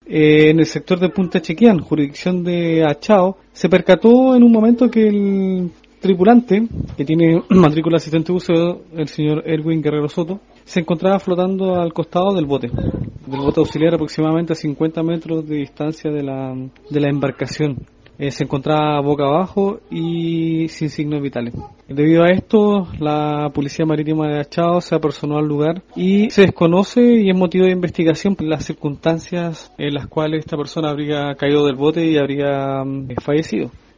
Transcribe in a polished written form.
en el sector de Punta Chequián, jurisdicción de Achao, se percató en un momento que el tripulante, que tiene matrícula asistente buceo, el señor Erwin Guerrero Soto, se encontraba flotando al costado del bote auxiliar, aproximadamente a 50 metros de distancia de la embarcación. Se encontraba boca abajo y sin signos vitales. Debido a esto, la Policía Marítima de Achao se apersonó al lugar y se desconoce y es motivo de investigación las circunstancias en las cuales esta persona habría caído del bote y habría fallecido.